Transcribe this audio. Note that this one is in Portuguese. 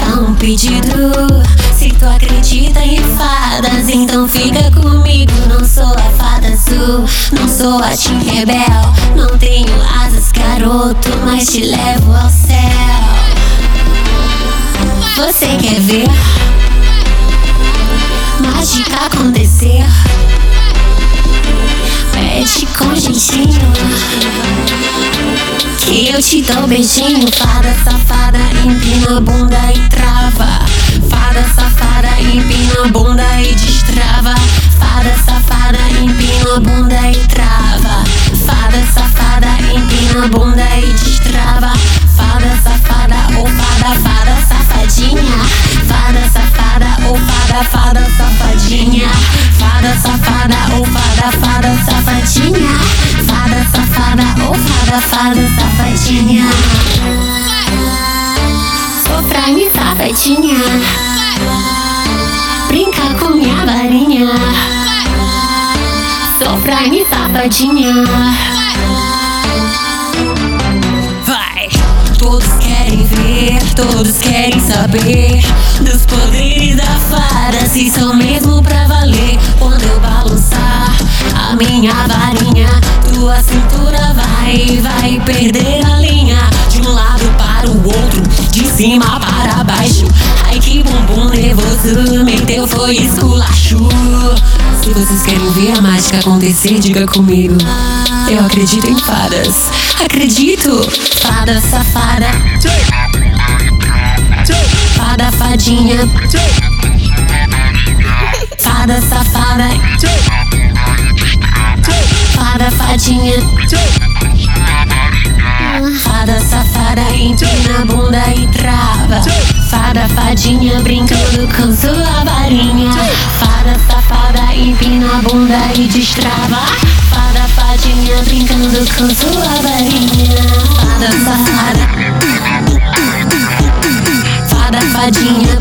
só um pedido. Se tu acredita em fadas, então fica comigo. Não sou a fada azul, não sou a Tim Rebel. Não tenho asas, garoto, mas te levo ao céu. Você quer ver mágica acontecer? Pede com jeitinho que eu te dou beijinho. Fada safada, empina a bunda e trava. Fada safada, empina a bunda e destrava. Fada safada, empina a bunda e trava. Fada safada, empina a bunda e destrava. Fada safada, ou fada, fada safadinha. Fada safada, ou fada, fada safadinha. Fada safada, ou fada, fada safadinha. Fada safada, ou fada, fada safadinha. Sofra-me, safadinha. Brinca com minha varinha. Sofra-me, safadinha. Vai! Todos querem ver, todos querem saber dos poderes da fada, se são mesmo pra valer. Quando eu balançar a minha varinha, tua cintura vai perder a linha. De um lado para o outro, de cima para baixo. Ai que bumbum nervoso, meteu foi esculacho. Se vocês querem ver a mágica acontecer, diga comigo. Eu acredito em fadas, acredito. Fada safada, fada fadinha. Fada safada, fada fadinha. Fada safada, empina a bunda e trava. Fada fadinha, brincando com sua varinha. Fada safada, empina a bunda e destrava. Fada fadinha, brincando com sua varinha. Fada safada, fada fadinha,